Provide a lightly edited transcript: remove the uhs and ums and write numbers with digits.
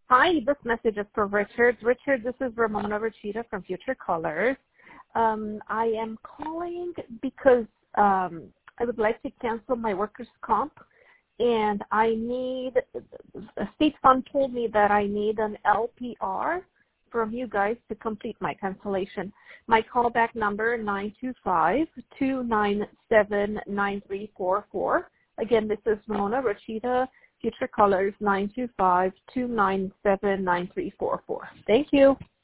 Hi, this message is for Richard. Richard, this is Ramona Rachita from Future Colors. I am calling because I would like to cancel my workers' comp, and State Fund told me that I need an LPR from you guys to complete my cancellation. My callback number, 925-297-9344. Again, this is Ramona Rachita, Future Colors, 925-297-9344. Thank you.